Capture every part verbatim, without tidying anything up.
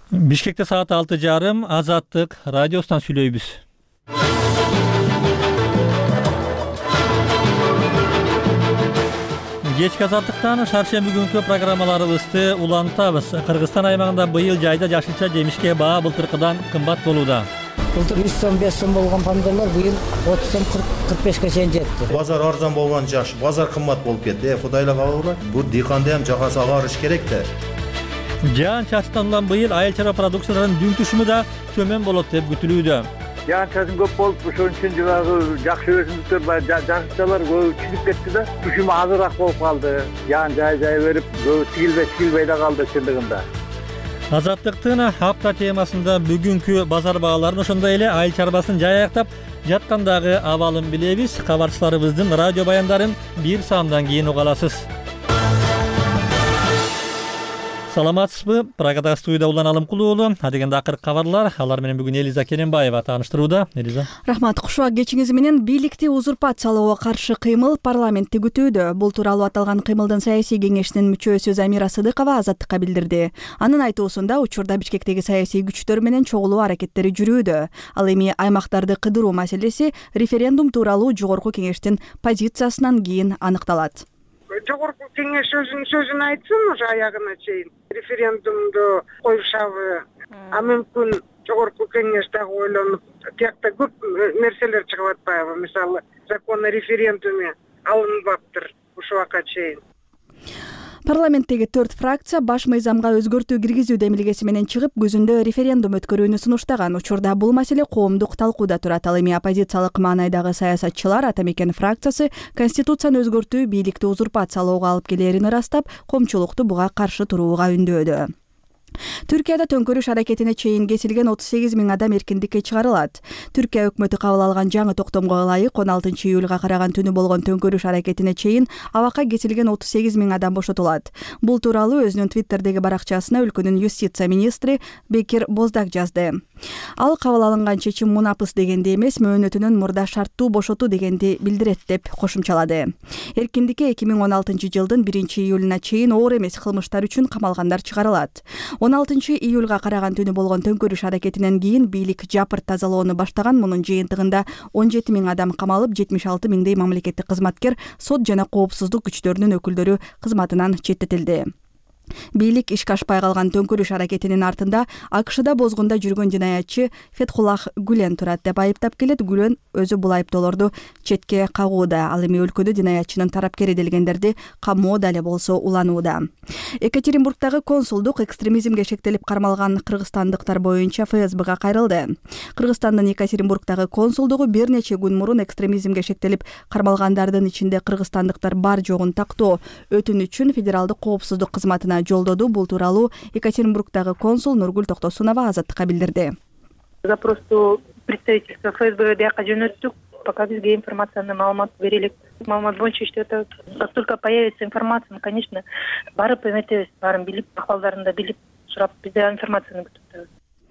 Бишкекте саат алты жарым Азаттык радиосунан сүйлөйбүз. Кечки Азаттыктан шаршемби күнкү программаларыбызды улантабыз. Кыргызстан аймагында быйыл жайда жашылча жемишке баа былтыркыдан кымбат болууда. Былтыр жүз сом беш сом болгон помидорлор быйыл отуз сом кырк бешке чейин жетти. Базар арзан болгон жаш, базар кымбат болуп кетти. Кудайлап алгыла. Бул дыйканды ham жагасы агарыш керек да. Жаан чачтан улам быйыл айыл чарба продукцияларынын дүң түшүмү да төмөн болот деп күтүлүүдө. Жаан чачын көп болуп, ошон үчүн жанагы жакшы өсүмдүктөр бар, жашылчалар көбү чыгып кетти да. Түшүмү азыраак болуп калды. Жаан жай-жай берип, көбү тигилбей, тигилбей да калды чындыгында. Азаттыктын апта темасында бүгүнкү базар бааларын ошондой эле айыл чарбасын жайактап жаткандагы абалын билебиз. Кабарчыларыбыздын радио баяндарын бир саамдан кийин уга аласыз. Саламатсызбы? Прагада студияда Улан Алымкул уулу. Адегенде акыркы кабарлар. Алар менен бүгүн Элиза Керенбаева тааныштырууда. Элиза. Рахмат. Кушуак кечиңиз менен бийликти узурпациялоого каршы кыймыл парламентте күтүүдө. Бул тууралуу аталган кыймылдын саясий кеңешинин мүчөсү Замира Сыдыкова Азаттыкка билдирди. Анын айтуусунда учурда Бишкектеги саясий күчтөр менен чогулуу аракеттери жүрүүдө. Ал эми аймактарды кыдыруу маселеси референдум тууралуу жогорку кеңештин позициясынан кийин аныкталат. Жогорку кеңеш өзүнүн сөзүн айтсын, уже аягына чейин референдумду коюшабы, а мүмкүн жогорку кеңеш дагы ойлонуп, тиякта көп нерселер чыгып атпайбы, мисалы закон о референдуме алынбаптыр ушул убакка чейин. Парламенттеги төрт фракция баш мыйзамга өзгөртүү киргизүү демилгеси менен чыгып, күзүндө референдум өткөрүүнү сунуштаган. Учурда бул маселе коомдук талкууда турат. Ал эми оппозициялык маанайдагы саясатчылар Атамекен фракциясы конституцияны өзгөртүү бийликти узурпациялоого алып келерин ырастап, коомчулукту буга каршы турууга үндөөдө. Түркияда төңкөрүш аракетине чейин кесилген отуз сегиз миң адам эркиндикке чыгарылат. Түркия өкмөтү кабыл алган жаңы токтомго ылайык он алтынчы июлга караган түнү болгон төңкөрүш аракетине чейин абакка кесилген отуз сегиз миң адам бошотулат. Бул тууралуу өзүнүн Твиттердеги баракчасына өлкөнүн юстиция министри Бекир Боздак жазды. Ал кабыл алынган чечим мунапыс дегенди эмес, мөөнөтүнөн мурда шарттуу бошотуу дегенди билдирет деп кошумчалады. Эркиндикке эки миң он алтынчы жылдын биринчи июлуна чейин оор эмес кылмыштар үчүн камалгандар чыгарылат. он алтынчы июлга караган түнү болгон төңкөрүш аракетинен кийин бийлик жапырт тазалоону баштаган. Мунун жыйынтыгында он жети миң адам камалып, жетимиш алты миңдей мамлекеттик кызматкер, сот жана коопсуздук күчтөрүнүн өкүлдөрү кызматынан четтетилди. Бийлик ишке ашпай калган төңкөрүш аракетинин артында АКШда бозгунда жүргөн жинаятчы Фетхуллах Гүлен турат деп айыптап келет. Гүлен өзү бул айыптоолорду четке кагууда. Ал эми өлкөдө жинаятчынын тарапкери делгендерди камоодо эле болсо уланууда. Екатеринбургдагы консулдук экстремизмге шектелип кармалган кыргызстандыктар боюнча эф эс бга кайрылды. Кыргызстандын Екатеринбургдагы консулдугу бир нече күн мурун экстремизмге шектелип кармалгандардын ичинде кыргызстандыктар бар жогун тактоо өтүнүчүн федералдык коопсуздук кызматына жолдоду. Бул тууралуу Екатеринбургдагы консул Нургүл Токтосунова Азаттыкка билдирди. Запросту представительство эф эс бэ бияка жөнөттүк. Пока бизге информацияны маалымат берелик. Маалымат боюнча иштеп, как только появится информация, мы, конечно, барып эметебиз, баарын билип, акыбалдарын да билип, сурап, бизде информацияны күтүп.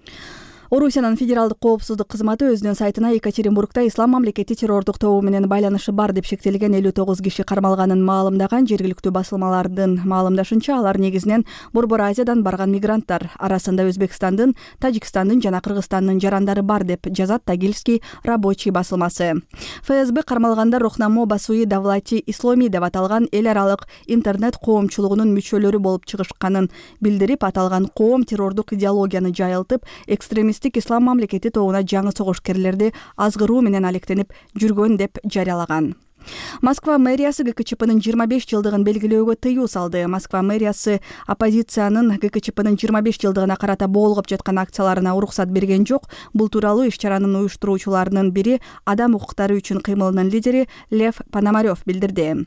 Орусиянын федералдык коопсуздук кызматы өзүнүн сайтына Екатеринбургда ислам мамлекети террордук тобу менен байланышы бар деп шектелген элүү тогуз киши кармалганын маалымдаган. Жергиликтүү басылмалардын маалымдашынча, алар негизинен Борбор Азиядан барган мигранттар. Арасында Өзбекстандын, Тажикстандын жана Кыргызстандын жарандары бар деп жазат Тагильский рабочий басылмасы. эф эс бэ кармалгандар Рохнамо Басуи Давлати Исломи деп аталган эл аралык интернет коомчулугунун мүчөлөрү болуп чыгышканын билдирип, аталган коом террордук идеологияны жайылтып, экстремист ислам мамлекети тобуна жаңы согушкерлерди азгыруу менен алектенип жүргөн деп жарыялаган. Москва мэриясы гэ ка че пэнын жыйырма беш жылдыгын белгилөөгө тыюу салды. Москва мэриясы оппозициянын гэ ка че пэнын жыйырма беш жылдыгына карата болгоп жаткан акцияларына уруксат берген жок. Бул тууралуу иш-чаранын уюштуруучуларынын бири, адам укуктары үчүн кыймылынын лидери Лев Пономарев билдирди.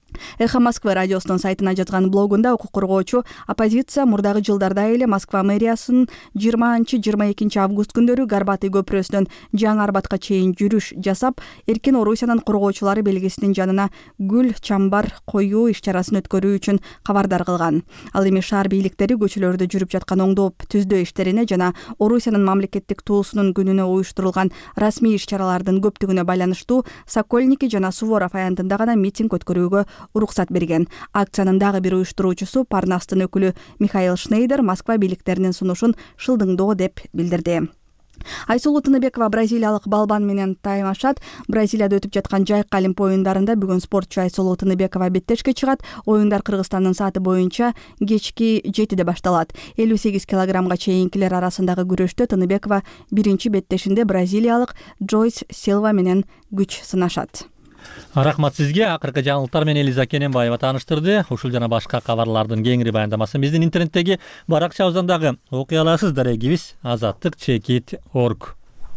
Эхо Москвы радиосунун сайтына жазган блогунда укук коргоочу оппозиция мурдагы жылдарда эле Москва мэриясынын жыйырманчы жыйырма экинчи август күндөрү Горбатый көпүрөсүнөн Жаңы Арбатка чейин жүрүш жасап, эркин Орусиянын коргоочулары белгисинин жанына гүл чамбар коюу иш-чарасын өткөрүү үчүн кабардар кылган. Ал эми шаар бийликтери көчөлөрдө жүрүп жаткан оңдоп түздөө иштерине жана Орусиянын мамлекеттик туусунун күнүнө уюштурулган расмий иш-чаралардын көптүгүнө байланыштуу Сокольники жана Суворов аянтында гана митинг өткөрүүгө уруксат берген. Акциянын дагы бир уюштуруучусу Парнастын өкүлү Михаил Шнейдер Москва бийликтеринин сунушун шылдыңдоо деп билдирди. Айсулуу Тыныбекова бразилиялык балбан менен таймашат. Бразилияда өтүп жаткан жайкы Олимп оюндарында бүгүн спортчу Айсулуу Тыныбекова беттешке чыгат. Оюндар Кыргызстандын сааты боюнча кечки жетиде башталат. элүү сегиз килограммга чейинкилер арасындагы күрөштө Тыныбекова биринчи беттешинде бразилиялык Джойс Силва менен күч сынашат. Рахмат сизге. Акыркы жаңылыктар менен Элиза Кененбаева тааныштырды. Ушул жана башка кабарлардын кеңири баяндамасын биздин интернеттеги баракчабыздан дагы окуй аласыз. Дарегибиз азаттык чекит точка орг.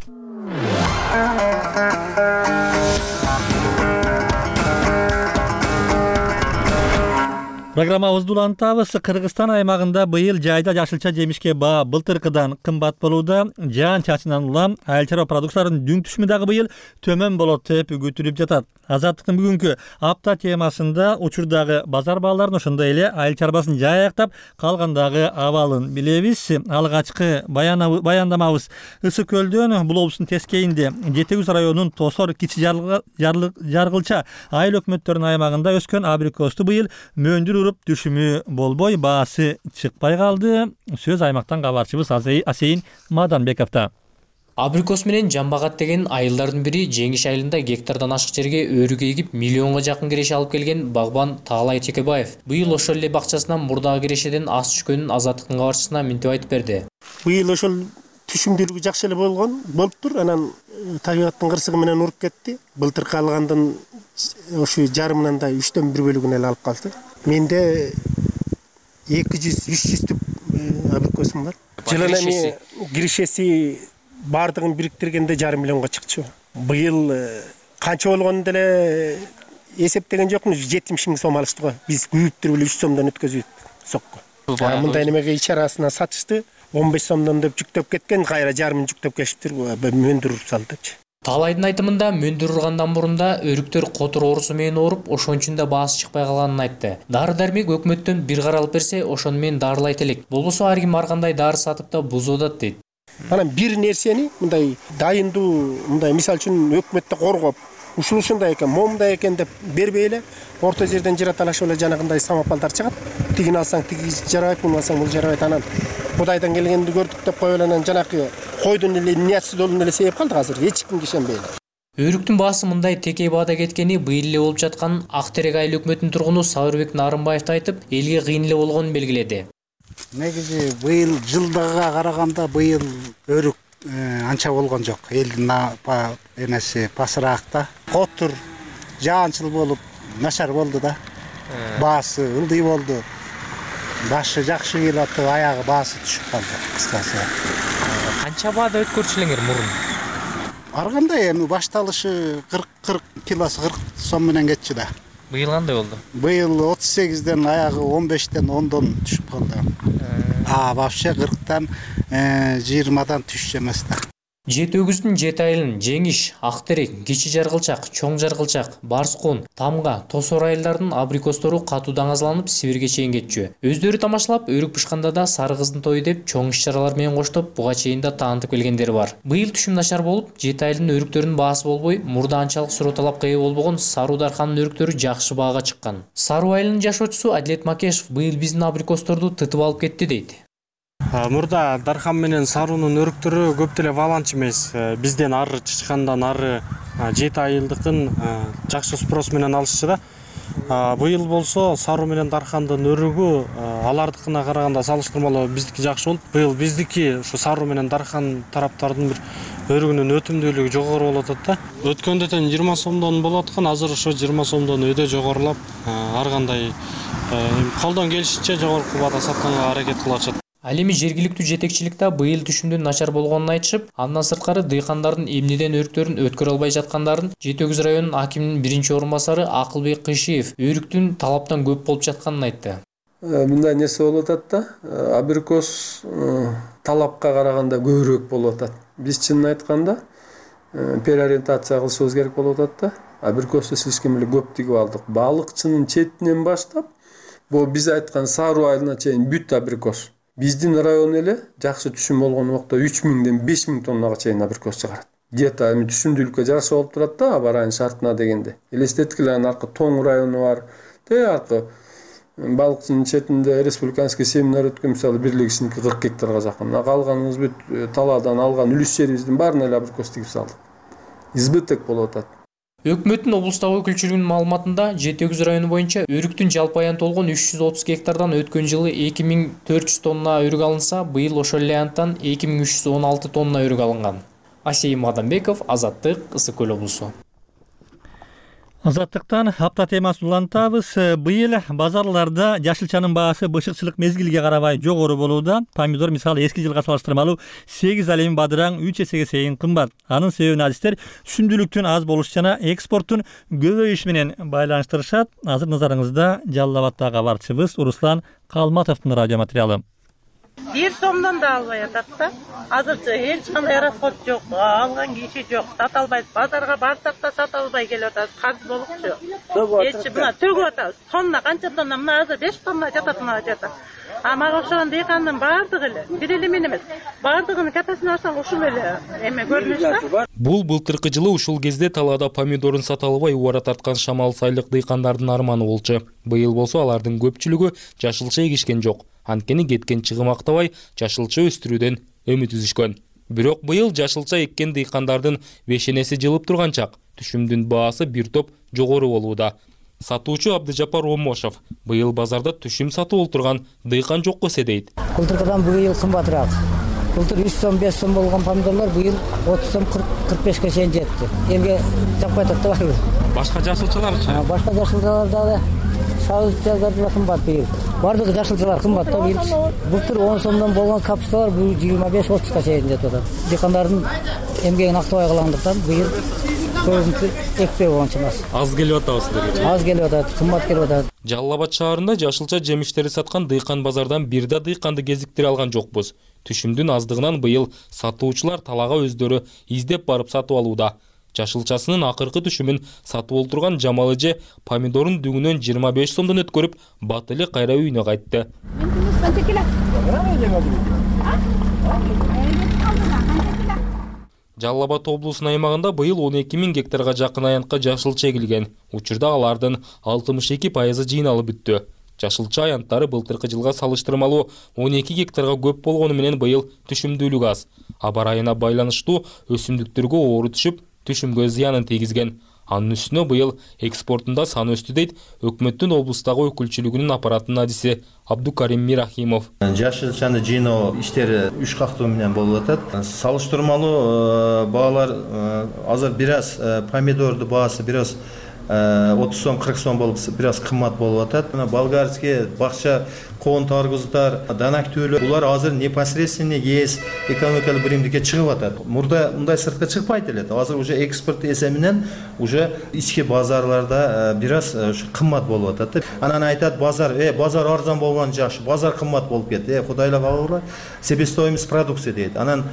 Программабызды улантабыз. Кыргызстан аймагында быйыл жайда жашылча жемишке баа былтыркыдан кымбат болууда. Жаан чачынан улам айыл чарба продукцияларынын дүң түшүмү дагы быйыл төмөн болот деп күтүлүп жатат. Азаттыктын бүгүнкү апта темасында учурдагы базар бааларын, ошондой эле айыл чарбасын жааяктап калгандагы абалын билебиз. Алгачкы баяндамабыз Ысык көлдөн бул облустун тескейинде жети жүз районунун Тосор кичи жаргылча айыл өкмөттөрүнүн аймагында өскөн абрикосту быйыл мөндүр уруп түшүмү болбой баасы чыкпай калды. Сөз аймактан кабарчыбыз Асейин Маданбековдо. Абрикос менен жамбагат деген айылдардын бири Жеңиш айылында гектардан ашык жерге өрүк эгип миллионго жакын киреше алып келген багбан Таалай Текебаев быйыл ошол эле бакчасынан мурдагы кирешеден аз түшкөнүн Азаттыктын кабарчысына минтип айтып берди. Быйыл ошол түшүмдүүлүгү жакшы эле болгон болуптур. Анан табигаттын кырсыгы менен уруп кетти. Былтыркы алгандын ошо жарымынан да үчтөн бир бөлүгүн эле алып калды. Менде эки жүз үч жүз абрикосум бар. Жылына эми кирешеси бардыгын бириктиргенде жарым миллионго чыкчу. Быйыл канча болгонун деле эсептеген жокмун. жетимиш миң сом алышты го. Биз күйүптүр эле үч сомдон өткөзүп сокко. Мындай немеге ич арасына сатышты. он беш сомдон деп жүктөп кеткен, кайра жарымын жүктөп кетиптир. Мөндүр уруп салдычы. Таалайдын айтымында мөндүр ургандан мурунда өрүктөр котур оорусу менен ооруп, ошон үчүн да баасы чыкпай калганын айтты. Дары-дармек өкмөттөн бир кара алып берсе, ошону менен дарылайт элек. Болбосо ар ким ар кандай дары сатып да бузуп атат дейт. Анан бир нерсени мындай дайындуу, мындай мисал үчүн өкмөттө коргоп, ушул ушундай экен, момундай экен деп бербей эле орто жерден жыраталашып эле жанагындай самопалдар чыгат. Тигин алсаң тиги жарабайт, муну алсаң бул жарабайт. Анан Кудайдан келгенди көрдүк деп коюп эле анан жанакы койдун эле ниясыздуулун эле себеп калды азыр. Эч кимге ишенбей эле. Өрүктүн баасы мындай текей баада кеткени быйыл эле болуп жаткан Актерек айыл өкмөтүнүн тургуну Сабырбек Нарымбаев айтып, элге кыйын эле болгонун белгиледи. Негизи быйыл жылдыга караганда быйыл өрүк анча болгон жок. Элдин эмеси пасыраакта. Котур жаанчыл болуп начар болду да. Баасы ылдый болду. Башы жакшы келип, аягы баасы түшүп калды кыскасы. Канча баада өткөрчүлөңөр мурун? Ар кандай эми башталышы кырк кырк килосы кырк сом менен кетчү да. Быйыл кандай болду? Быйыл отуз сегизден аягы он бештен ондон түшүп калды. А вообще кырктан жыйырмадан түшчү эмес да. Жети өгүздүн жети айылын Жеңиш, Актерек, Кичи Жаргылчак, Чоң Жаргылчак, Барскун, Тамга, Тосор айылдардын абрикостору катуу даңазаланып Сибирге чейин кетчү. Өздөрү тамашалап, өрүк бышканда да сары кыздын тою деп чоң иш-чаралар менен коштоп буга чейин да таанытып келгендери бар. Быйыл түшүм начар болуп, жети айылдын өрүктөрүнүн баасы болбой, мурда анчалык суроо талапка ээ болбогон Саруу дарканын өрүктөрү жакшы баага чыккан. Саруу айылынын жашоочусу Адилет Макешев быйыл биздин абрикосторду тытып алып кетти дейт. Мурда Дархан менен Саруунун өрүктөрү көп деле баланчы эмес. Бизден ары чычкандан ары жети айылдыкын жакшы спрос менен алышчы да. Быйыл болсо Саруу менен Дархандын өрүгү алардыкына караганда салыштырмалуу биздики жакшы болуп. Быйыл биздики ушу Саруу менен Дархан тараптардын бир өрүгүнүн өтүмдүүлүгү жогору болуп атат да. Өткөндө тең жыйырма сомдон болуп аткан, азыр ошо жыйырма сомдон өйдө жогорулап, ар кандай колдон келишинче жогорку баада сатканга аракет кылышат. Ал эми жергиликтүү жетекчиликте быйыл түшүмдүн начар болгонун айтышып, андан сырткары дыйкандардын эмнеден өрүктөрүн өткөрө албай жаткандарын Жети Өгүз районунун акиминин биринчи орун басары Акылбек Кыйшиев өрүктүн талаптан көп болуп жатканын айтты. Мындай нерсе болуп атат да, абрикос талапка караганда көбүрөөк болуп атат. Биз чынын айтканда переориентация кылышыбыз керек болуп атат да. Абрикосту слишком эле көп тигип алдык. Балыкчынын четинен баштап, бул биз айткан Саруу айылына чейин бүт абрикос. Биздин район эле жакшы түшүм болгон убакта үч миңден беш миң тоннага чейин абрикос чыгарат. Где-то эми түшүмдүүлүккө жараша болуп турат да, аба райын шартына дегенде. Элестеткиле, анан аркы Тоң району бар, бийликте аркы балыкчынын четинде республиканский семинар өткөн, мисалы бирлигисиники кырк гектарга жакын. Калганыбыз бүт талаадан алган үлүс жерибиздин баарына эле абрикос тигип салдык. Избыток болуп атат. Өкмөттүн облустагы өкүлчүлүгүнүн маалыматында Жети Өгүз району боюнча өрүктүн жалпы аянты болгон үч жүз отуз гектардан өткөн жылы эки миң төрт жүз тонна өрүк алынса, быйыл ошол эле аянттан эки миң үч жүз он алты тонна өрүк алынган. Асейим Адамбеков, Азаттык, Ысык Көл облусу. Азаттыктан апта темасын улантабыз. Быйыл базарларда жашылчанын баасы бышыкчылык мезгилге карабай жогору болууда. Помидор мисалы эски жылга салыштырмалуу сегиз ал эми бадыраң үч эсеге чейин кымбат. Анын себебин адистер түшүмдүүлүктүн аз болушу жана экспорттун көбөйүшү менен байланыштырышат. Азыр назарыңызда Жалал Абадтагы кабарчыбыз Руслан Калматовдун радио материалы. Бир сомдон да албай атат да. Азырча эч кандай расход жок, алган киши жок, сата албайбыз. Базарга барсак да сата албай келип атабыз. Карыз болупчу. Эч мына төгүп атабыз. Тонна канча тонна? Мына азыр беш тонна жатат, мына жата. А мага окшогон дыйкандын баардыгы эле, бир эле мен эмес, баардыгынын капасын алсаң ушул эле эме көрүнүш да. Бул былтыркы жылы ушул кезде талаада помидорун сата албай убара тарткан Шамал Сайлык дыйкандардын арманы болчу. Быйыл болсо алардын көпчүлүгү жашылча эгишкен жок. Анткени кеткен чыгым актабай жашылча өстүрүүдөн үмүт үзүшкөн. Бирок быйыл жашылча эккен дыйкандардын бешенеси жылып турган чак. Түшүмдүн баасы бир топ жогору болууда. Сатуучу Абдыжапар Омошов быйыл базарда түшүм сатып олтурган дыйкан жокко седейт. Былтыркыдан быйыл кымбатыраак. Былтыр үч сом беш сом болгон помидорлор быйыл отуз сом кырк бешке чейин жетти. Элге жакпай атат да барбы? Башка жашылчаларчы? Башка жашылчалар дагы сабызчалар да кымбат быйыл. Бардыгы жашылчалар кымбат да быйыл. Былтыр он сомдон болгон капусталар быйыл жыйырма беш отузга чейин жетип атат. Дыйкандардын эмгегин актабай калгандыктан быйыл көбүнчө экпей болгон эмес. Аз келип атабы силерге? Аз келип атат, кымбат келип атат. Жалал Абад шаарында жашылча жемиштерди саткан дыйкан базардан бир да дыйканды кезиктире алган жокпуз. Түшүмдүн аздыгынан быйыл сатуучулар талаага өздөрү издеп барып сатып алууда. Жашылчасынын акыркы түшүмүн сатып олтурган Жамал эже помидорун дүңүнөн жыйырма беш сомдон өткөрүп, бат эле кайра үйүнө кайтты. Жалал Абад облусунун аймагында быйыл он эки миң гектарга жакын аянтка жашылча эгилген. Учурда алардын алтымыш эки пайызы жыйналып бүттү. Жашылча аянттары былтыркы жылга салыштырмалуу он эки гектарга көп болгону менен быйыл түшүмдүүлүк аз. Аба ырайына байланыштуу өсүмдүктөргө оору түшүп, түшүмгө зыянын тийгизген. Анын үстүнө быйыл экспортунда сан өстү дейт өкмөттүн облустагы өкүлчүлүгүнүн аппаратынын адиси Абдукарим Мирахимов. Жашылчаны жыйноо иштери үч каттуу менен болуп атат. Салыштырмалуу баалар азыр бир аз помидордун баасы бир аз отуз сом кырк сом болуп бир аз кымбат болуп атат. Мына болгарский бакча коон таргыздар, данактүүлөр булар азыр непосредственно ес экономикалык биримдикке чыгып атат. Мурда мындай сыртка чыкпайт эле. Азыр уже экспорт эсебинен уже ички базарларда бир аз кымбат болуп атат. Анан айтат базар, э базар арзан болгон жакшы, базар кымбат болуп кетти. Э Кудайла кабылгыла, себестоимость продукции дейт. Анан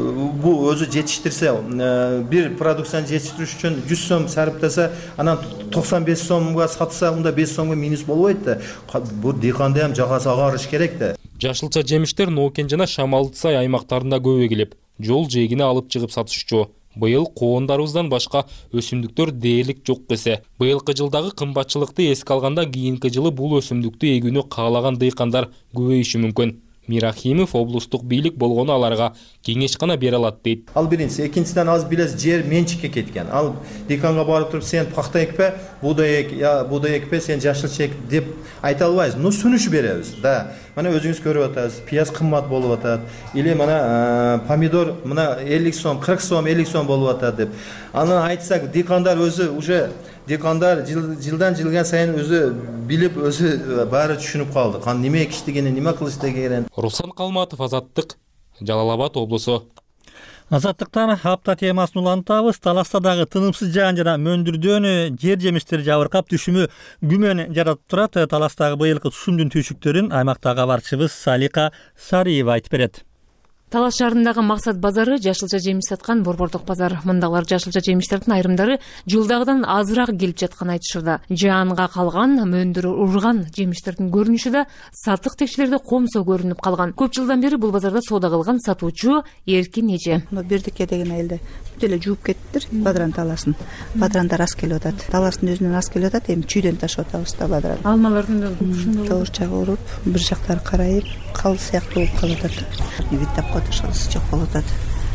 бу өзү жетиштирсе, бир продукцияны жетиштириш үчүн жүз сом сарптаса, анан токсон беш сомго сатса, мында беш сомго минус болбойт да. Бу дыйканда ham жагасы агарыш керек да. Жашылча жемиштер Нокен жана Шамалдысай аймактарында көп эгилип, жол жээгине алып чыгып сатышчу. Быйыл коондарыбыздан башка өсүмдүктөр дээрлик жок десе. Быйылкы жылдагы кымбатчылыкты эске алганда кийинки жылы бул өсүмдүктү эгүүнү каалаган дыйкандар көбөйүшү мүмкүн. Мирахимов облустук бийлик болгону аларга кеңеш гана бере алат дейт. Ал биринчиси, экинчиден аз билес жер менчикке кеткен. Ал дыйканга барып туруп сен пахта экпе, буудай эк, я буудай экпе, сен жашылча эк деп айта албайбыз. Ну сүнүш беребиз. Да. Мына өзүңүз көрүп атасыз, пияз кымбат болуп атат. Или мына помидор мына элүү сом, кырк сом, элүү сом болуп атат деп. Аны айтсак, дыйкандар өзү уже дыйкандар жылдан жылга сайын өзү билип, өзү баары түшүнүп калды. Кан неме экиштигини, неме кылыш дегенин. Руслан Калматов, Азаттык, Жалал Абад облусу. Азаттыктан апта темасын улантабыз. Таластадагы тынымсыз жаан жана мөндүрдөн жер жемиштери жабыркап түшүмү күмөн жаратып турат. Таластагы быйылкы түшүмдүн түйшүктөрүн аймактагы кабарчыбыз Салика Сариева айтып берет. Талас шаарындагы Максат базары жашылча жемиш саткан борбордук базар. Мындагылар жашылча жемиштердин айрымдары жылдагыдан азыраак келип жатканын айтышууда. Жаанга калган, мөндүрү урган жемиштердин көрүнүшү да сатык текчелерде комсо көрүнүп калган. Көп жылдан бери бул базарда соода кылган сатуучу Эркин эже. Бердике деген айылда бүт эле жууп кеттир бадран таласын. Бадрандар аз келип атат. Таластын өзүнөн аз келип атат, эми чүйдөн ташып атабыз да бадран. Алмалардын ушундай тоорчак уруп, бир жактары карайып, кал сыяктуу болуп калып атат. Биттап котушубуз жок болуп атат.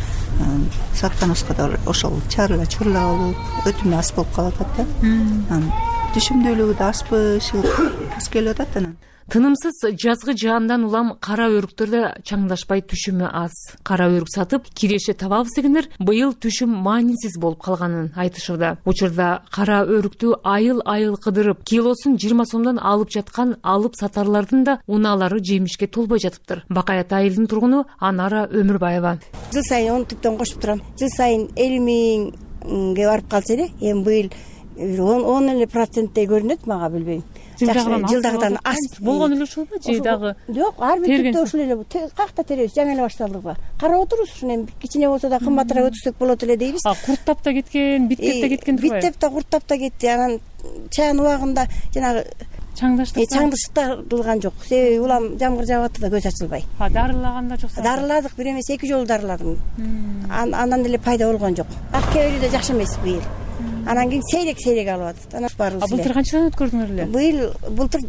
Сатканыбызга да ошол чарыла чурла болуп, өтүмү аз болуп калып атат да. Түшүмдүүлүгү да азбы, аз келип атат анан. Тынымсыз жазгы жаандан улам кара өрүктөрдө чаңдашпай түшүмү аз. Кара өрүк сатып киреше табабыз дегендер быйыл түшүм маанисиз болуп калганын айтышууда. Учурда кара өрүктү айыл-айыл кыдырып, килосун жыйырма сомдон алып жаткан алып сатарлардын да унаалары жемишке толбой жатыптыр. Бакаят айылдын тургуну Анара Өмүрбаева. Жыл сайын он түптөн кошуп турам. Жыл сайын элүү миңге барып калчу эле. Эми быйыл он эле проценттей көрүнөт, мага билбейм. Жылдагыдан аз болгон эле ушулбу же дагы? Жок, ар бир түптө ушул эле. Какта теребиз, жаңы эле башталдык. Карап отурубуз, ушуну эми кичине болсо да кымбатыраак өтүрсөк болот эле дейбиз. А курттап да кеткен, биттеп да кеткен турбайбы? Биттеп да курттап да кетти. Анан чаан убагында жанагы чаңдаштык чаңдыштырылган жок. Себеби улам жамгыр жаап атты да көз ачылбай. А дарылаганда жоксу? Дарыладык, бир эмес эки жолу дарыладым. Андан деле пайда болгон жок. Ак кебери да жакшы эмес быйыл. Анан кийин сейрек-сейрек алып атат. Анан барыбыз. А былтыр канчадан өткөрдүңөр эле? Быйыл былтыр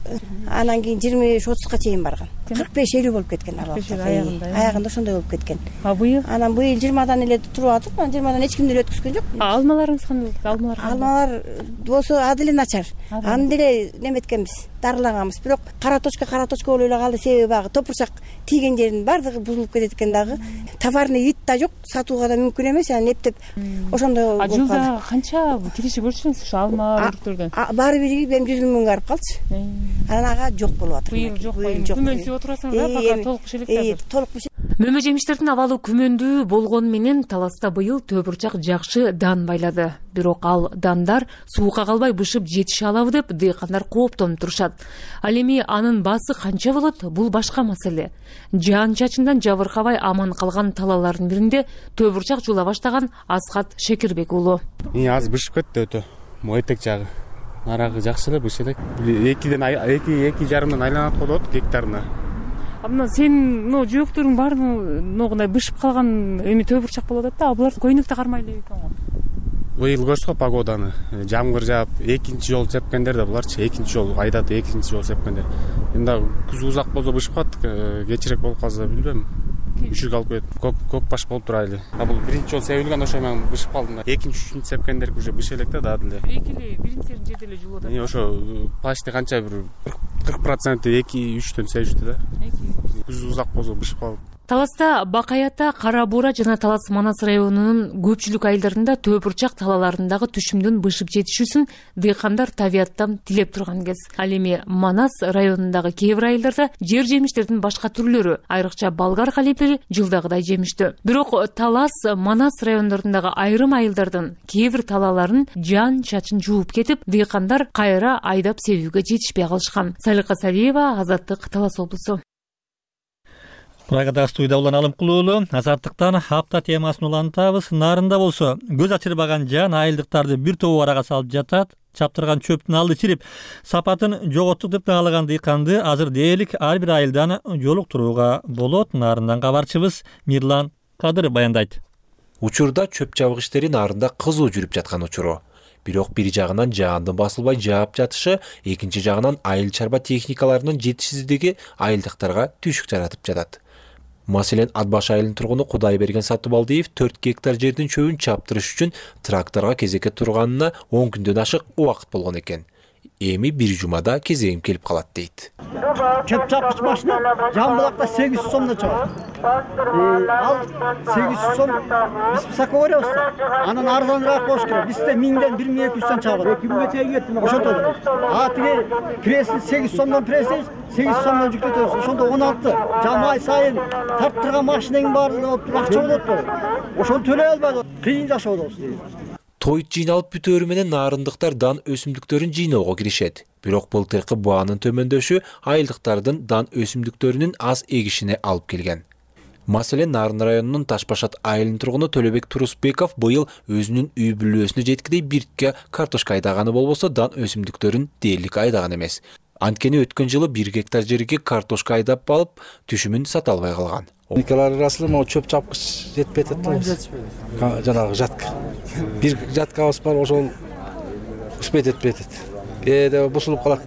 анан кийин жыйырма беш отузга чейин барган. кырк беш элүү болуп кеткен албакта. Аягында. Аягында ошондой болуп кеткен. А быйыл? Анан быйыл жыйырмадан эле туруп атып, анан жыйырмадан эч ким деле өткүзгөн жок. А алмаларыңыз кандай болду? Алмалар? Алмалар болсо адиле начар. Аны деле неметкенбиз, дарылаганбыз. Бирок кара точка, кара точка болуп эле калды. Себеби багы топурчак тийген жердин баардыгы бузулуп кетет экен дагы. Товарный вид да жок, сатууга да мүмкүн эмес. Анан эптеп ошондой болуп калды. А жылда канча киреше көрчүңүз ушу алма өрүктөрдөн? Баары бири эми жүз миң миңге барып калчу. Анан ага жок болуп атыр. Быйыл жок. Күмөнсүп отурасыңар да, бака толук бишелекте азыр. Толук бишелек. Мөмө жемиштердин абалы күмөндүү болгону менен Таласта быйыл төбүрчак жакшы дан байлады. Бирок ал дандар суукка калбай бышып жетише алабы деп дыйкандар кооптонуп турушат. Ал эми анын баасы канча болот? Бул башка маселе. Жаан чачындан жабыркабай аман калган талалардын биринде төбүрчак жула баштаган Асхат Шекербек уулу. И аз бышып кетти өтө. Мойтек жагы. Нарагы жакшы эле бышелек. экиден эки эки жарымдан айланат болот гектарына. А мына сен но жөөктөрүң баары ногундай бышып калган эми төбүрчак болуп атат да, а булар көйнөктө кармай эле экен го. Быйыл көрсөк погоданы, жамгыр жаап, экинчи жолу сепкендер да буларчы, экинчи жолу айдады, экинчи жолу сепкендер. Эми дагы күз узак болсо бышып калат, кечирээк болуп калса билбейм. Үшүк алып кетип, көк көк баш болуп тура эле. А бул биринчи жолу себилген, ошо мен бышып калдым да. Экинчи, үчүнчү сепкендер уже бышелек да дагы деле. Экили биринчисин жерде эле жуулуп атат. Ошо почти канча бир кырк процент эки үчтөн себишти да. Күз узак болсо бышып калып. Таласта Бакаята, Кара Буура жана Талас Манас районунун көпчүлүк айылдарында төбүрчак талаларындагы түшүмдүн бышып жетишүүсүн дыйкандар табияттан тилеп турган кез. Ал эми Манас районундагы кээ бир айылдарда жер жемиштердин башка түрлөрү, айрыкча болгар калипери жылдагыдай жемиштүү. Бирок Талас Манас райондорундагы айрым айылдардын кээ бир талаларын жан чачын жууп кетип, дыйкандар кайра айдап себүүгө жетишпей калышкан. Салика Салиева, Азаттык, Талас облусу. Курайгада студияда улан алым кылуулу азаттыктан хапта темасын улантабыз. Нарында болсо көз ачырбаган жан айылдыктарды бир тобу арага салып жатат. Чаптырган чөптүн алды чирип, сапатын жоготтук деп таалаган дыйканды азыр дээрлик ар бир айылдан жолуктурууга болот. Нарындан кабарчыбыз Мирлан Кадыр баяндайт. Учурда чөп жабык иштери нарында кызуу жүрүп жаткан учуру. Бирок бир жагынан жаандын басылбай жаап жатышы, экинчи жагынан айыл чарба техникаларынын жетишсиздиги айылдыктарга түйшүк жаратып жатат. Маселен, Атбаш айылынын тургуну Кудайберген Сатыбалдиев төрт гектар жердин чөбүн чаптырыш үчүн тракторга кезекке турганына он күндөн ашык убакыт болгон экен. Эми бир жумада кезегим келип калат дейт. Чөп чапкыч машина Жамбылакта сегиз жүз сомдон чыгат. Ал сегиз жүз сом биз высоко беребиз. Анан арзаныраак болуш керек. Бизде миңден бир миң эки жүздөн чыгат. эки миңге чейин кетти. Ошондо. А тиги пресни сегиз сомдон прессейбиз, сегиз сомдон жүктөтөбүз. Ошондо он алты. Жамай сайын тарттырган машинанын баардыгы болуп туруп акча болот го. Ошону төлөй албайбыз. Кыйын жашоо болобуз. Тойт жыйналып бүтөөрү менен нарындыктар дан өсүмдүктөрүн жыйноого киришет. Бирок былтыркы баанын төмөндөшү айылдыктардын дан өсүмдүктөрүнүн аз эгишине алып келген. Маселен Нарын районунун Ташбашат айылынын тургуну Төлөбек Турусбеков быйыл өзүнүн үй бүлөсүнө жеткидей биртке картошка айдаганы болбосо дан өсүмдүктөрүн дээрлик айдаган эмес. Анткени өткөн жылы бир гектар жерге картошка айдап алып, түшүмүн сата албай калган. Николай Расыл могу чөп чапкыч жетпей атат. Жанагы жатка. Бир жаткабыз бар, ошол успеть этпей атат. Кээде бусулуп калат.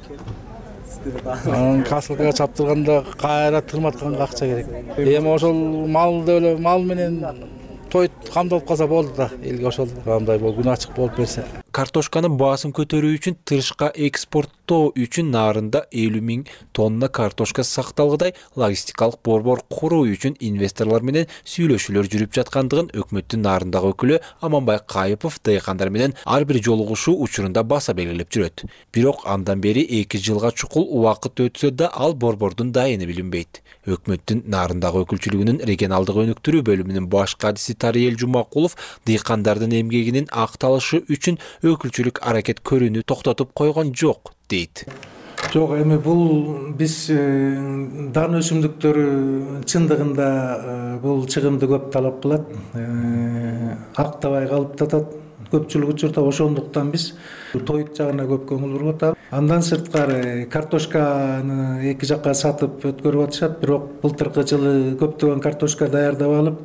Касылкага чаптырганда кайра тырматканга акча керек. Эми ошол малды эле мал менен той камдалып калса болду да, элге ошол кандай болуп күн ачык болуп берсе. Картошканын баасын көтөрүү үчүн тышка экспорттоо үчүн Нарында элүү миң тонна картошка сакталгыдай логистикалык борбор куруу үчүн инвесторлор менен сүйлөшүүлөр жүрүп жаткандыгын өкмөттүн Нарындагы өкүлү Аманбай Кайыпов дыйкандар менен ар бир жолугушуу учурунда баса белгилеп жүрөт. Бирок андан бери эки жылга чукул убакыт өтсө да ал борбордун дайыны билинбейт. Өкмөттүн Нарындагы өкүлчүлүгүнүн регионалдык өнүктүрүү бөлүмүнүн баш кадиси Тариел Жумакулов дыйкандардын эмгегинин акталышы үчүн өкүлчүлүк аракет көрүүнү токтотуп койгон жок дейт. Жок, эми бул биз дан өсүмдүктөрү чындыгында бул чыгымды көп талап кылат, актабай калып атат. Көпчүлүк учурда ошондуктан биз той жагына көп көңүл буруп атабыз. Андан сырткары картошканы эки жакка сатып өткөрүп атышат, бирок былтыркы жылы көптөгөн картошка даярдап алып,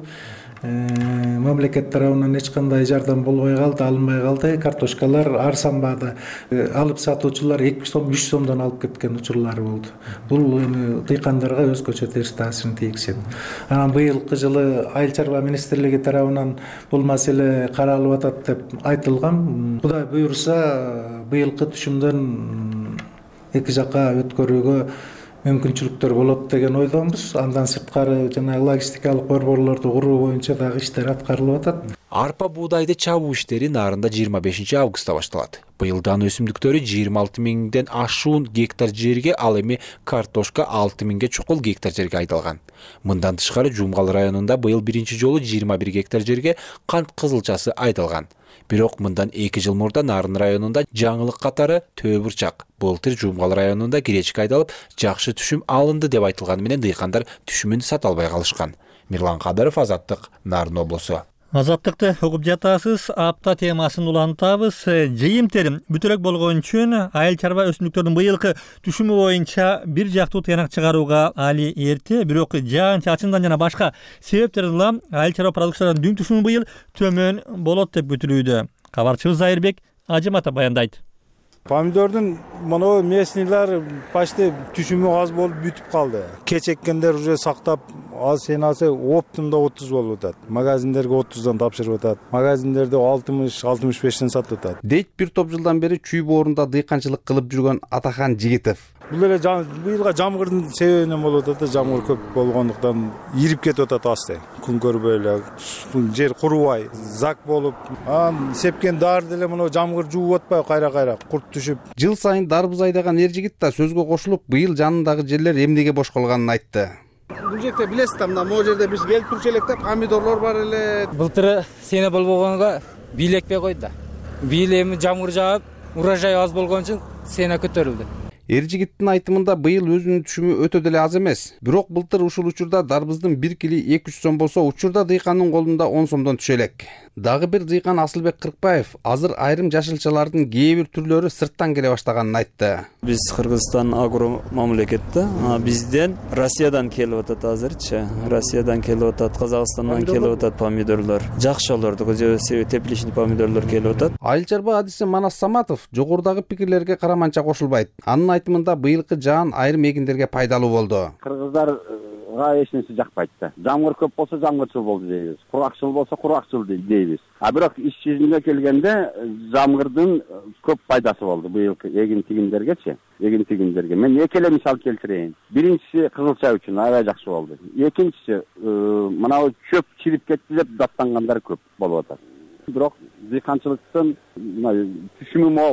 мамлекет тарабынан эч кандай жардам болбой калды, алынбай калды. Картошкалар арзан баада алып сатуучулар эки сом, үч сомдон алып кеткен учурлары болду. Бул эми дыйкандарга өзгөчө терс таасирин тийгизет. Анан быйылкы жылы Айыл чарба министрлиги тарабынан бул маселе каралып атат деп айтылган. Кудай буйруса, быйылкы түшүмдөн эки жакка өткөрүүгө мүмкүнчүлүктөр болот деген ойдонбуз. Андан сырткары жана логистикалык борборлорду куруу боюнча дагы иштер аткарылып атат. Арпа буудайды чабуу иштери Нарында жыйырма бешинчи августта башталат. Быйылдан өсүмдүктөрү жыйырма алты миңден ашуун гектар жерге, ал эми картошка алты миңге чукул гектар жерге айдалган. Мындан тышкары Жумгал районунда быйыл биринчи жолу жыйырма бир гектар жерге кант кызылчасы айдалган. Бирок мындан эки жыл мурда Нарын районунда жаңылык катары төө бурчак, былтыр Жумгал районунда киречка айдалып, жакшы түшүм алынды деп айтылганы менен дыйкандар түшүмүн сата албай калышкан. Мирлан Кадыров, Азаттык, Нарын облусу. Азаттыкты угуп жатасыз, апта темасын улантабыз. Жыйынтер бүтүрөк болгон үчүн айыл чарба өсүмдүктөрдүн быйылкы түшүмү боюнча бир жактуу тыянак чыгарууга али эрте, бирок жаан чачындан жана башка себептерден улам айыл чарба продукцияларынын дүң түшүмү быйыл төмөн болот деп күтүлүүдө. Кабарчыбыз Зайырбек Ажымата баяндайт. Помидордун моно местныйлар почти түшүмү аз болуп бүтүп калды. Кеч эккендер уже сактап, аз сенасы оптумда отуз болуп атат. Магазиндерге отуздан тапшырып атат. Магазиндерде алтымыш алтымыш бештен сатып атат. Дейт бир топ жылдан бери чүй боорунда дыйканчылык кылып жүргөн Атахан Жигитов. Бул эле быйылга жамгырдын себебинен болуп атат. Жамгыр көп болгондуктан ирип кетип атат асты. Күн көрбөй эле, жер курубай, зак болуп, анан сепкен дар деле мына жамгыр жууп атпай кайра-кайра курт түшүп. Жыл сайын дарбыз айдаган эр жигит да сөзгө кошулуп, быйыл жанындагы жерлер эмнеге бош калганын айтты. Бул жерде билесиз да, мына могу жерде биз келип турчу элек да, помидорлор бар эле. Былтыры сене болбогонго бийлekпей койду да. Бийил эми жамгыр жаап, урожай аз болгон үчүн сене көтөрүлдү. Эр жигиттин айтымында быйыл өзүнүн түшүмү өтө деле аз эмес. Бирок былтыр ушул учурда дарбыздын бир кили эки жүз сом болсо, учурда дыйкандын колунда он сомдон түшө элек. Дагы бир дыйкан Асылбек Кыркбаев азыр айрым жашылчалардын кээ бир түрлөрү сырттан келе баштаганын айтты. Биз Кыргызстан агро мамлекетте, бизден Россиядан келип атат азырчы. Россиядан келип атат, Казакстандан келип атат помидорлор. Жакшы олорду, тепличный помидорлор келип атат. Айыл чарба адиси Манас Саматов жогорудагы пикирлерге караманча кошулбайт. Анын айтымында быйылкы жаан айрым эгиндерге пайдалуу болду. Кыргыздар эч нерсе жакпайт да. Жамгыр көп болсо жамгырчыл болду дейбиз. Куракчыл болсо куракчыл дейбиз. А бирок иш жүзүнө келгенде жамгырдын көп пайдасы болду быйылкы эгин тигиндергечи. Эгин тигиндерге мен эки эле мисал келтирейин. Биринчиси кызылча үчүн аябай жакшы болду. Экинчиси мына чөп чирип кетти деп даттангандар көп болуп атат. Бирок дыйканчылыктын түшүмү мол.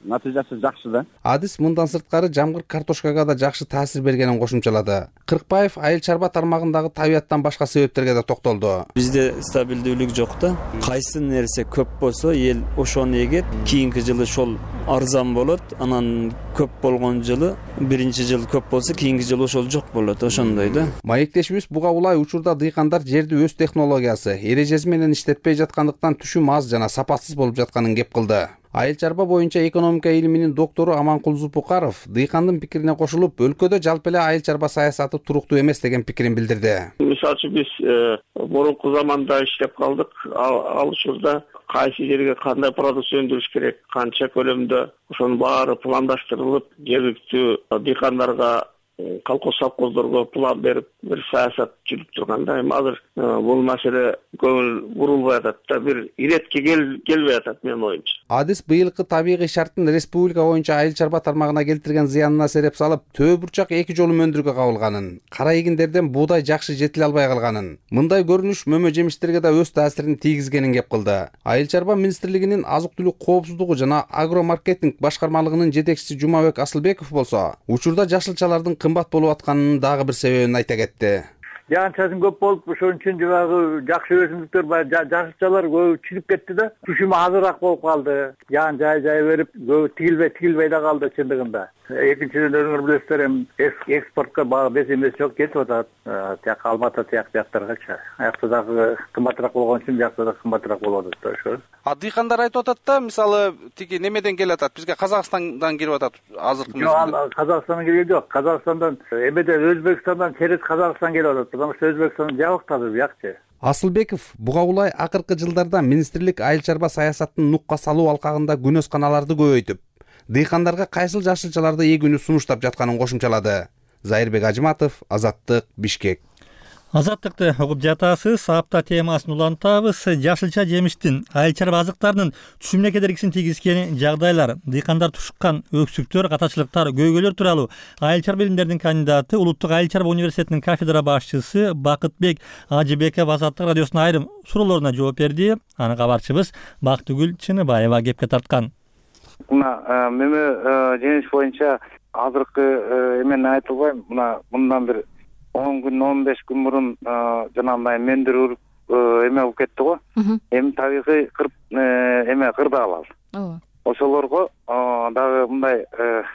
натыйжасы жакшы да. Адис мындан сырткары жамгыр картошкага да жакшы таасир бергенин кошумчалады. Кыркбаев айыл чарба тармагындагы табияттан башка себептерге да токтолду. Бизде стабилдүүлүк жок да. Кайсы нерсе көп болсо эл ошону эгет, кийинки жылы ошол арзан болот. Анан көп болгон жылы биринчи жыл көп болсо кийинки жылы ошол жок болот. Ошондой да. Маектешибиз буга улай учурда дыйкандар жерди өз технологиясы, эрежеси менен иштетпей жаткандыктан түшүм аз жана сапасыз болуп жатканын кеп кылды. Айыл чарба боюнча экономика илиминин доктору Аманкул Зулпукаров дыйкандын пикирине кошулуп, өлкөдө жалпы эле айыл чарба саясаты туруктуу эмес деген пикирин билдирди. Мисалы үчүн биз мурунку заманда иштеп калдык. Ал учурда кайсы жерге кандай продукция өндүрүш керек, канча көлөмдө, ошонун баары пландаштырылып, жергиликтүү дыйкандарга, колхоз совхоздорго план берип, бир саясат жүрүп турганда, эми азыр бул маселе көңүл бурулбай атат да, бир иретке келбей атат менин оюмча. Адис быйылкы табигый шарттын республика боюнча айыл чарба тармагына келтирген зыянына сереп салып, төө бурчак эки жолу өндүрүүгө кабылганын, кара эгиндерден буудай жакшы жетиле албай калганын, мындай көрүнүш мөмө жемиштерге да өз таасирин тийгизгенин кеп кылды. Айыл чарба министрлигинин азык-түлүк коопсуздугу жана агромаркетинг башкармалыгынын жетекчиси Жумабек Асылбеков болсо, учурда жашылчалардын кымбат болуп атканын дагы бир себебин айта кетти. Жаан-чачын көп болуп, ошон үчүн жанагы жакшы өсүмдүктөр бар, жашылчалар көбү чүрүп кетти да. Түшүмү азыраак болуп калды. Жаан жай жай берип, көбү тигилбей тигилбей да калды чындыгында. Экинчиден өзүңөр билесиздер, эми экспортко багы бес эмес жок кетип атат. Тияк Алматы тияк жактаргачы. Аякта дагы кымбатыраак болгон үчүн жакта да кымбатыраак болуп атат да ошо. А дыйкандар айтып атат да, мисалы тиги немеден келип атат, бизге Казакстандан кирип атат азыркы мезгилде. Жок, Казакстандан келген жок. Казакстандан, эмеден Өзбекстандан через Казакстан келип атат. Потому что Өзбекстан жабыктады биякчы. Асылбеков буга улай акыркы жылдарда министрлик айыл чарба саясатын нукка салуу алкагында күнөс каналарды көбөйтүп, дыйкандарга кайсыл жашылчаларды эгүүнү сунуштап жатканын кошумчалады. Зайырбек Ажыматов, Азаттык, Бишкек. Азаттыкты угуп жатасыз. Апта темасын улантабыз. Жашылча жемиштин, айыл чарба азыктарынын түшүмүнө кедергисин тийгизген жагдайлар, дыйкандар тушуккан өксүктөр, катачылыктар, көйгөйлөр тууралуу айыл чарба илимдеринин кандидаты, Улуттук айыл чарба университетинин кафедра башчысы Бакытбек Ажыбеков Азаттык радиосунун айрым суроолоруна жооп берди. Аны кабарчыбыз Бактыгүл Чыныбаева кепке тарткан. Мына мөмө жемиш боюнча азыркы эмени айтылбайм. Мына мындан бир он күн, он беш күн мурун жанагындай мендир эме болуп кетти го. Эми табигый кырп эме кырда алалы. Ооба. Ошолорго дагы мындай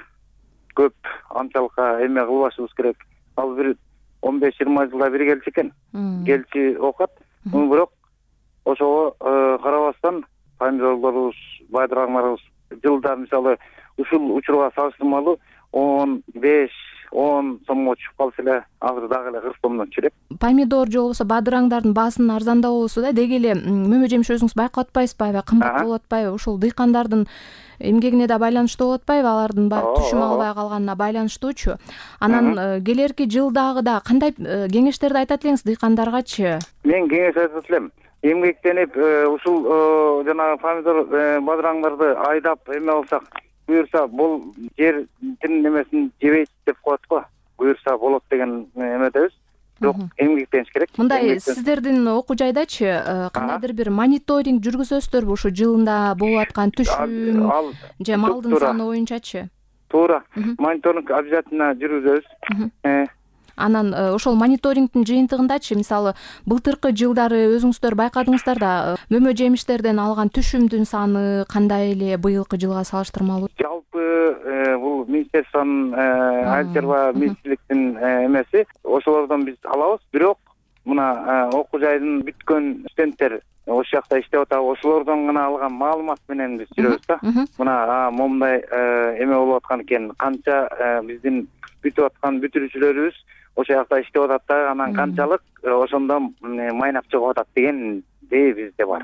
көп анчалыкка эме кылбашыбыз керек. Ал бир он беш жыйырма жылда бир келчү экен. Келчи окат. Бирок ошого карабастан помидорлорубуз, байдыраңдарыбыз жылда мисалы ушул учурга салыштырмалуу он беш он сомго түшүп калса эле азыр дагы эле кырк сомдон түшүрөт. Помидор же болбосо бадыраңдардын баасынын арзандабоосу да деги эле мөмө жемиш өзүңүз байкап атпайсызбы, аябай кымбат болуп атпайбы? Ушул дыйкандардын эмгегине да байланыштуу болуп атпайбы? Алардын баары түшүм албай калганына байланыштуучу. Анан келерки жылдагы да кандай кеңештерди айтат элеңиз дыйкандаргачы? Мен кеңеш айтат элем. Эмгектенип ушул жанагы помидор бадыраңдарды айдап эме болсак, буюрса бул жердин немесин жебейт деп коет го. Буюрса болот деген эмедебиз. Бирок эмгектениш керек. Мындай сиздердин окуу жайдачы кандайдыр бир мониторинг жүргүзөсүздөрбү ушу жылында болуп аткан түшүм же малдын саны боюнчачы? Туура. Мониторинг обязательно жүргүзөбүз. Анан ошол мониторингдин жыйынтыгындачы, мисалы, былтыркы жылдары өзүңүздөр байкадыңыздар да, мөмө жемиштерден алган түшүмдүн саны кандай эле быйылкы жылга салыштырмалуу? Жалпы бул министрликтин айыл чарба министрликтин эмеси, ошолордон биз алабыз. Бирок мына окуу жайдын бүткөн студенттер ошол жакта иштеп атабы, ошолордон гана алган маалымат менен биз жүрөбүз да. Мына момундай эме болуп аткан экен, канча биздин бүтүп аткан бүтүрүүчүлөрүбүз ошол жакта иштеп атат да, анан канчалык ошондон майнап чыгып атат деген де бизде бар.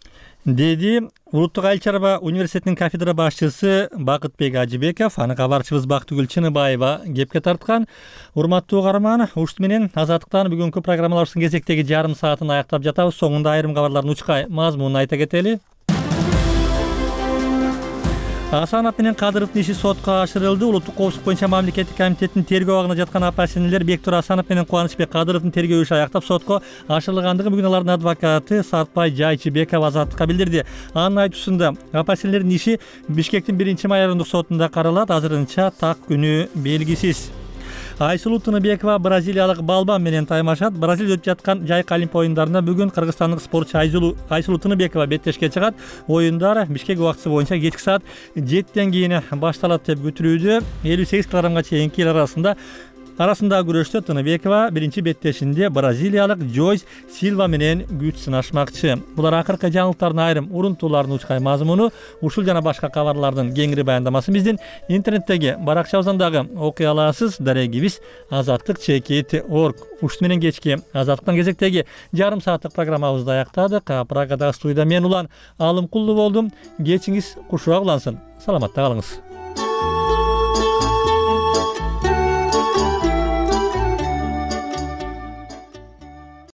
Деди Улуттук айыл чарба университетинин кафедра башчысы Бакытбек Ажыбеков. Аны кабарчыбыз Бактыгүл Чыныбаева кепке тарткан. Урматтуу угарман, ушул менен Азаттыктан бүгүнкү программаларыбыздын кезектеги жарым саатын аяктап жатабыз. Соңунда айрым кабарлардын учка мазмунун айта кетели. Асанов менен Кадыровдун иши сотко ашырылды. Улуттук коопсуздук боюнча мамлекеттик комитеттин тергөө абагында жаткан апа-сиңдилер Бектур Асанов менен Кубанычбек Кадыровдун тергөө иши аяктап сотко ашырылгандыгын бүгүн алардын адвокаты Сартбай Жайчыбеков азаттыкка билдирди. Анын айтуусунда апа-сиңдилердин иши Бишкектин биринчи май райондук сотунда каралат. Азырынча так күнү белгисиз. Айсулуу Тыныбекова бразилиялык балбан менен таймашат. Бразилияда өтүп жаткан жайкы олимпия оюндарында бүгүн кыргызстандык спортчу Айсулуу Тыныбекова беттешке чыгат. Оюндар Бишкек убактысы боюнча кечки саат жетиден кийин башталат деп күтүлүүдө. элүү сегиз килограммга чейинки эл арасында арасындагы күрөштө Тыныбекова биринчи беттешинде бразилиялык Джойс Силва менен күч сынашмакчы. Булар акыркы жаңылыктардын айрым урунтууларынын учкай мазмуну. Ушул жана башка кабарлардын кеңири баяндамасын биздин интернеттеги баракчабыздан дагы окуй аласыз. Дарегибиз азаттык чекит точка орг. Ушут менен кечки азаттыктан кезектеги жарым сааттык программабызды аяктадык. Прагадагы студияда мен Улан Алымкулду болдум. Кечиңиз кушуак улансын. Саламатта калыңыз.